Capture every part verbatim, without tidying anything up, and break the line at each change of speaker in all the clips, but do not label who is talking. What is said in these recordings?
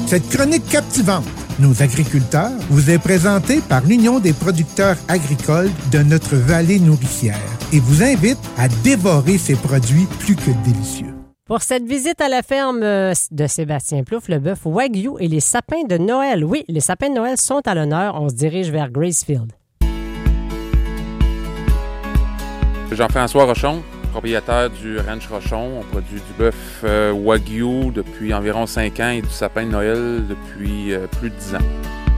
Cette chronique captivante, nos agriculteurs, vous est présentée par l'Union des producteurs agricoles de notre vallée nourricière et vous invite à dévorer ces produits plus que délicieux.
Pour cette visite à la ferme de Sébastien Plouffe, le bœuf Wagyu et les sapins de Noël. Oui, les sapins de Noël sont à l'honneur. On se dirige vers Gracefield.
Jean-François Rochon, propriétaire du Ranch Rochon. On produit du bœuf euh, Wagyu depuis environ cinq ans et du sapin de Noël depuis euh, plus de dix ans.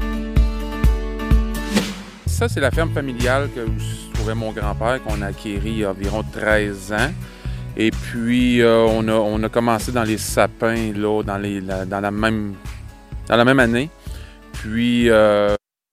Ça, c'est la ferme familiale que, où se trouvait mon grand-père, qu'on a acquérie il y a environ treize ans. Et puis, euh, on, a, on a commencé dans les sapins là, dans, les, la, dans, la, même, dans la même année. Puis... Euh,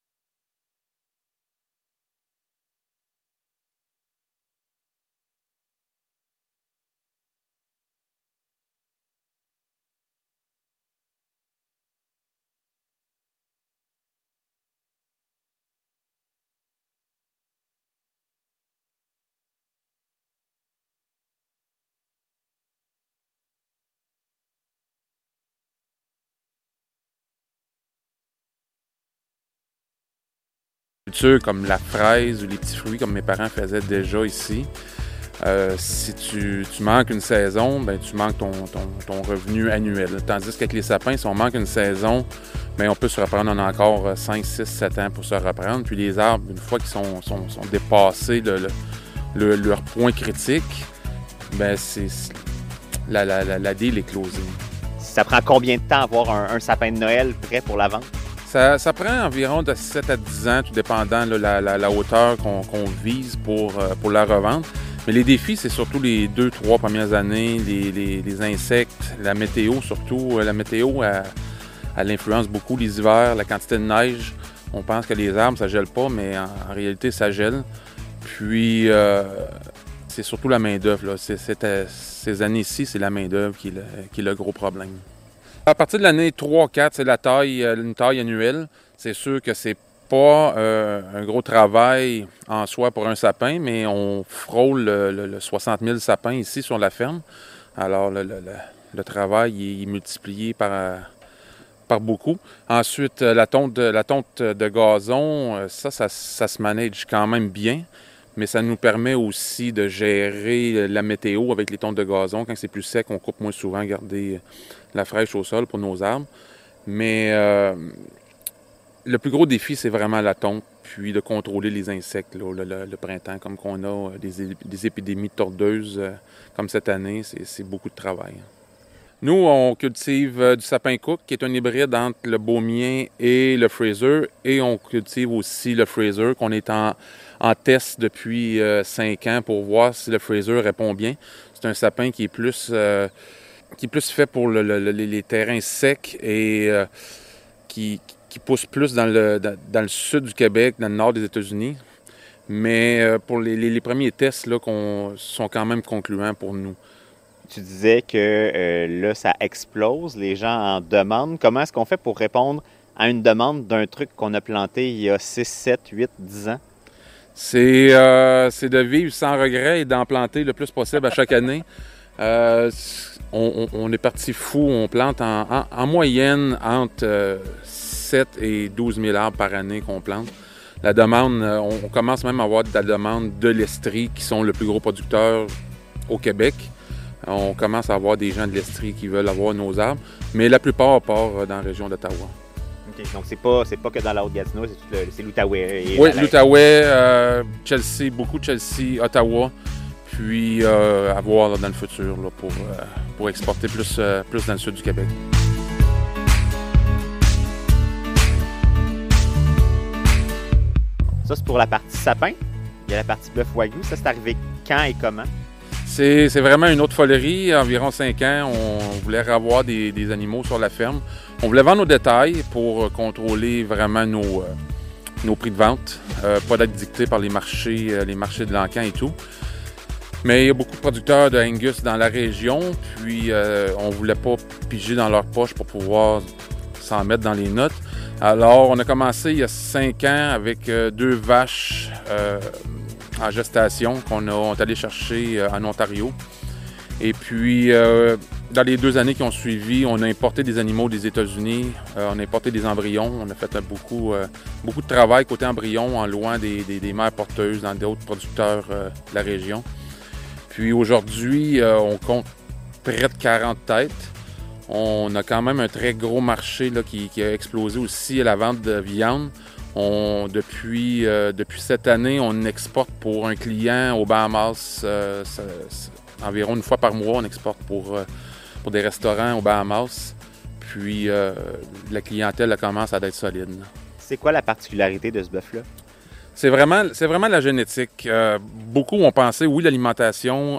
comme la fraise ou les petits fruits comme mes parents faisaient déjà ici. Euh, si tu, tu manques une saison, ben tu manques ton, ton, ton revenu annuel. Tandis qu'avec les sapins, si on manque une saison, ben on peut se reprendre en encore cinq, six, sept ans pour se reprendre. Puis les arbres, une fois qu'ils sont, sont, sont dépassés le, le, le, leur point critique, ben c'est la, la, la, la deal est closée.
Ça prend combien de temps avoir un, un sapin de Noël prêt pour la vente?
Ça, ça prend environ de sept à dix ans, tout dépendant de la, la, la hauteur qu'on, qu'on vise pour, euh, pour la revente. Mais les défis, c'est surtout les deux, trois premières années, les, les, les insectes, la météo surtout. La météo, elle, elle influence beaucoup les hivers, la quantité de neige. On pense que les arbres, ça gèle pas, mais en, en réalité, ça gèle. Puis, euh, c'est surtout la main-d'œuvre, là. C'est, c'est, ces années-ci, c'est la main-d'œuvre qui est le, qui est le gros problème. À partir de l'année trois quatre, c'est la taille, une taille annuelle. C'est sûr que c'est pas euh, un gros travail en soi pour un sapin, mais on frôle le, le, le soixante mille sapins ici sur la ferme. Alors, le, le, le travail il est multiplié par, par beaucoup. Ensuite, la tonte de, la tonte de gazon, ça, ça, ça se manage quand même bien, mais ça nous permet aussi de gérer la météo avec les tontes de gazon. Quand c'est plus sec, on coupe moins souvent, garder la fraîche au sol pour nos arbres. Mais euh, le plus gros défi, c'est vraiment la tonte, puis de contrôler les insectes là, le, le, le printemps, comme qu'on a des, des épidémies de tordeuses euh, comme cette année, c'est, c'est beaucoup de travail. Nous, on cultive euh, du sapin Cook, qui est un hybride entre le Beaumien et le Fraser, et on cultive aussi le Fraser, qu'on est en, en test depuis euh, cinq ans pour voir si le Fraser répond bien. C'est un sapin qui est plus... Euh, qui est plus fait pour le, le, les, les terrains secs et euh, qui, qui pousse plus dans le, dans, dans le sud du Québec, dans le nord des États-Unis. Mais euh, pour les, les, les premiers tests là, qu'on, sont quand même concluants pour nous.
Tu disais que euh, là, ça explose, les gens en demandent. Comment est-ce qu'on fait pour répondre à une demande d'un truc qu'on a planté il y a six, sept, huit, dix ans?
C'est, euh, c'est de vivre sans regret et d'en planter le plus possible à chaque année. Euh, on, on, on est parti fou, on plante en, en, en moyenne entre euh, sept et douze mille arbres par année qu'on plante. La demande, on, on commence même à avoir de la demande de l'Estrie qui sont le plus gros producteur au Québec. On commence à avoir des gens de l'Estrie qui veulent avoir nos arbres, mais la plupart partent dans la région d'Ottawa.
OK, donc c'est pas, c'est pas que dans la Haute-Gatineau, c'est, tout le, c'est l'Outaouais.
Oui, l'Outaouais, euh, Chelsea, beaucoup de Chelsea, Ottawa. Puis euh, à voir là, dans le futur là, pour, euh, pour exporter plus, euh, plus dans le sud du Québec.
Ça, c'est pour la partie sapin. Il y a la partie bœuf Wagyu. Ça, c'est arrivé quand et comment?
C'est, c'est vraiment une autre folerie. Environ cinq ans, on voulait avoir des, des animaux sur la ferme. On voulait vendre nos détails pour contrôler vraiment nos, euh, nos prix de vente. Euh, pas d'être dicté par les marchés, euh, les marchés de l'Encan et tout. Mais il y a beaucoup de producteurs de Angus dans la région, puis euh, on ne voulait pas piger dans leur poche pour pouvoir s'en mettre dans les notes. Alors, on a commencé il y a cinq ans avec euh, deux vaches euh, en gestation qu'on a, on est allé chercher euh, en Ontario. Et puis, euh, dans les deux années qui ont suivi, on a importé des animaux des États-Unis, euh, on a importé des embryons, on a fait euh, beaucoup, euh, beaucoup de travail côté embryons en louant des, des, des mères porteuses dans d'autres producteurs euh, de la région. Puis aujourd'hui, euh, on compte près de quarante têtes. On a quand même un très gros marché là, qui, qui a explosé aussi à la vente de viande. On, depuis, euh, depuis cette année, on exporte pour un client aux Bahamas euh, ça, ça, environ une fois par mois. On exporte pour, euh, pour des restaurants aux Bahamas. Puis euh, la clientèle elle commence à être solide.
C'est quoi la particularité de ce bœuf-là?
C'est vraiment, c'est vraiment la génétique. Euh, beaucoup ont pensé, oui, l'alimentation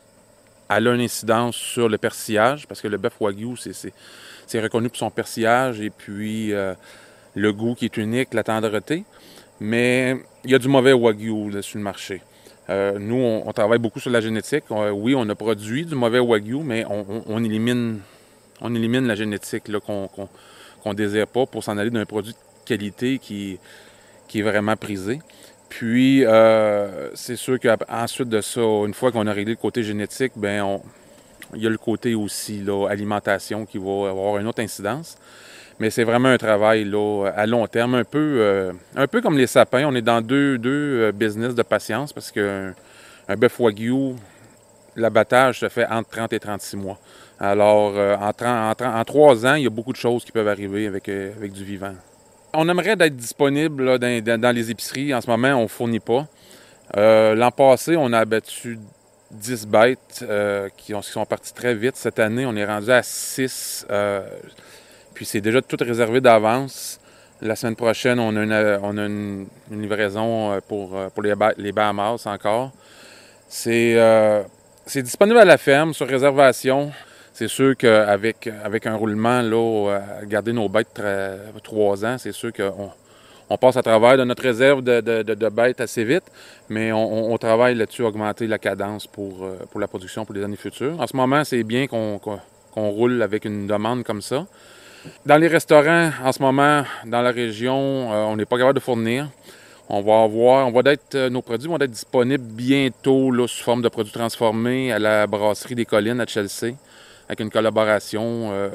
elle a une incidence sur le persillage, parce que le bœuf Wagyu, c'est, c'est, c'est reconnu pour son persillage et puis euh, le goût qui est unique, la tendreté. Mais il y a du mauvais Wagyu là, sur le marché. Euh, nous, on, on travaille beaucoup sur la génétique. On, oui, on a produit du mauvais Wagyu, mais on, on, on, élimine, on élimine la génétique là, qu'on qu'on, qu'on désire pas pour s'en aller d'un produit de qualité qui, qui est vraiment prisé. Puis, euh, c'est sûr qu'ensuite de ça, une fois qu'on a réglé le côté génétique, bien, on, il y a le côté aussi, là, alimentation qui va avoir une autre incidence. Mais c'est vraiment un travail, là, à long terme, un peu, euh, un peu comme les sapins. On est dans deux, deux business de patience parce qu'un un bœuf Wagyu, l'abattage se fait entre trente et trente-six mois. Alors, euh, en, trente, en, en trois ans, il y a beaucoup de choses qui peuvent arriver avec, euh, avec du vivant. On aimerait d'être disponible là, dans, dans, dans les épiceries. En ce moment, on ne fournit pas. Euh, l'an passé, on a abattu dix bêtes euh, qui, ont, qui sont parties très vite. Cette année, on est rendu à six. Euh, puis c'est déjà tout réservé d'avance. La semaine prochaine, on a une, on a une, une livraison pour, pour les, les Bahamas encore. C'est, euh, c'est disponible à la ferme sur réservation. C'est sûr qu'avec avec un roulement, là, à garder nos bêtes tra- trois ans, c'est sûr qu'on on passe à travers de notre réserve de, de, de, de bêtes assez vite, mais on, on travaille là-dessus à augmenter la cadence pour, pour la production pour les années futures. En ce moment, c'est bien qu'on, qu'on, qu'on roule avec une demande comme ça. Dans les restaurants, en ce moment, dans la région, euh, on n'est pas capable de fournir. On va avoir, on va être, nos produits vont être disponibles bientôt là, sous forme de produits transformés à la brasserie des Collines à Chelsea, avec une collaboration euh,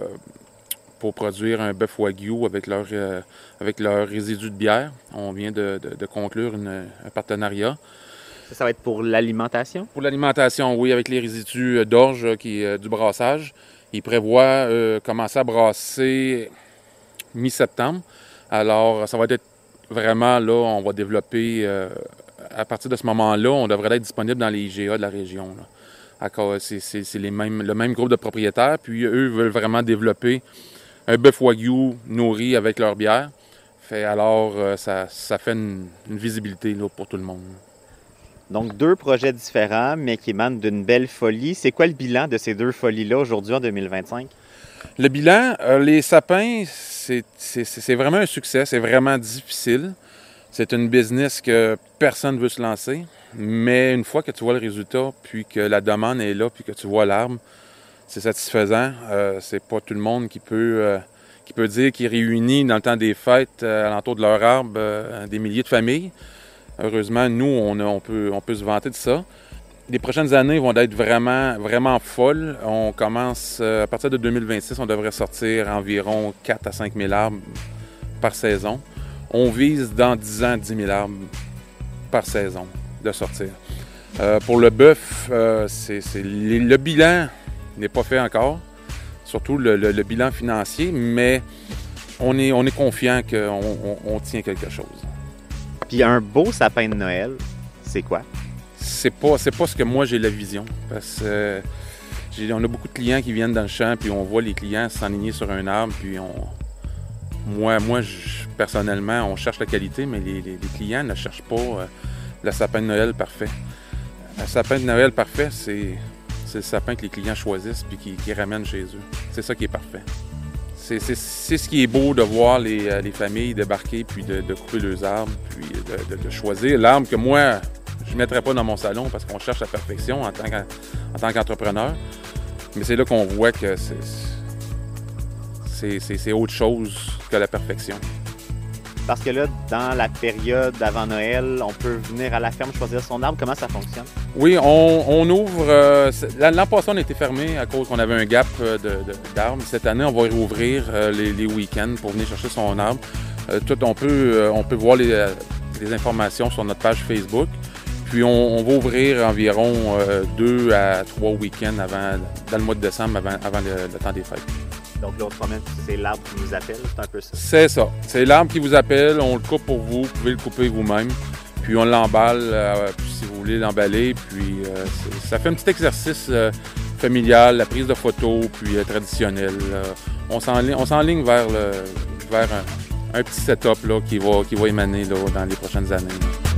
pour produire un bœuf Wagyu avec leur, euh, avec leur résidu de bière. On vient de, de, de conclure une, un partenariat.
Ça, ça va être pour l'alimentation?
Pour l'alimentation, oui, avec les résidus d'orge qui est du brassage. Ils prévoient euh, commencer à brasser mi-septembre. Alors, ça va être vraiment là, on va développer, euh, à partir de ce moment-là, on devrait être disponible dans les I G A de la région, là. C'est, c'est, c'est les mêmes, le même groupe de propriétaires, puis eux veulent vraiment développer un bœuf Wagyu nourri avec leur bière. Fait, alors, ça, ça fait une, une visibilité là, pour tout le monde.
Donc, deux projets différents, mais qui émanent d'une belle folie. C'est quoi le bilan de ces deux folies-là aujourd'hui en deux mille vingt-cinq?
Le bilan, euh, les sapins, c'est, c'est, c'est vraiment un succès. C'est vraiment difficile. C'est une business que personne ne veut se lancer. Mais une fois que tu vois le résultat, puis que la demande est là, puis que tu vois l'arbre, c'est satisfaisant. Euh, c'est pas tout le monde qui peut, euh, qui peut dire qu'il réunit dans le temps des fêtes, euh, alentour de leur arbre, euh, des milliers de familles. Heureusement, nous, on, a, on, peut, on peut se vanter de ça. Les prochaines années vont être vraiment, vraiment folles. On commence, euh, à partir de deux mille vingt-six, on devrait sortir environ quatre à cinq mille arbres par saison. On vise dans dix ans dix mille arbres par saison de sortir. Euh, pour le bœuf, euh, c'est, c'est, le bilan n'est pas fait encore, surtout le, le, le bilan financier, mais on est, on est confiant qu'on on, on tient quelque chose.
Puis un beau sapin de Noël, c'est quoi?
C'est pas, c'est pas ce que moi j'ai la vision, parce que euh, j'ai, on a beaucoup de clients qui viennent dans le champ, puis on voit les clients s'enligner sur un arbre, puis on... Moi, moi je, personnellement, on cherche la qualité, mais les, les, les clients ne cherchent pas euh, le sapin de Noël parfait. Le sapin de Noël parfait, c'est, c'est le sapin que les clients choisissent puis qui, qui ramènent chez eux. C'est ça qui est parfait. C'est, c'est, c'est ce qui est beau de voir les, les familles débarquer puis de, de couper leurs arbres puis de, de, de choisir l'arbre que moi, je ne mettrais pas dans mon salon parce qu'on cherche la perfection en tant, en tant qu'entrepreneur. Mais c'est là qu'on voit que c'est, c'est, c'est, c'est autre chose que la perfection.
Parce que là, dans la période avant Noël, on peut venir à la ferme choisir son arbre. Comment ça fonctionne?
Oui, on, on ouvre... Euh, l'an passé, on a été fermé à cause qu'on avait un gap de, de, d'arbres. Cette année, on va rouvrir euh, les, les week-ends pour venir chercher son arbre. Euh, tout, on, peut, euh, on peut voir les, les informations sur notre page Facebook. Puis on, on va ouvrir environ euh, deux à trois week-ends avant, dans le mois de décembre, avant, avant le, le temps des fêtes.
Donc là, autrement, c'est l'arbre qui nous appelle, c'est un peu ça?
C'est ça. C'est l'arbre qui vous appelle, on le coupe pour vous, vous pouvez le couper vous-même. Puis on l'emballe, euh, si vous voulez l'emballer. Puis euh, ça fait un petit exercice euh, familial, la prise de photos, puis euh, traditionnelle. Euh, on s'enligne, on s'enligne vers, le, vers un, un petit setup là, qui, va, qui va émaner là, dans les prochaines années.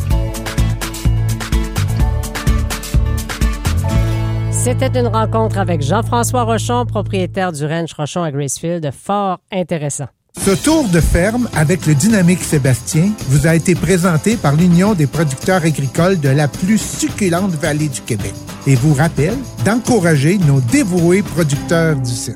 C'était une rencontre avec Jean-François Rochon, propriétaire du ranch Rochon à Gracefield, fort intéressant.
Ce tour de ferme avec le dynamique Sébastien vous a été présenté par l'Union des producteurs agricoles de la plus succulente vallée du Québec et vous rappelle d'encourager nos dévoués producteurs du site.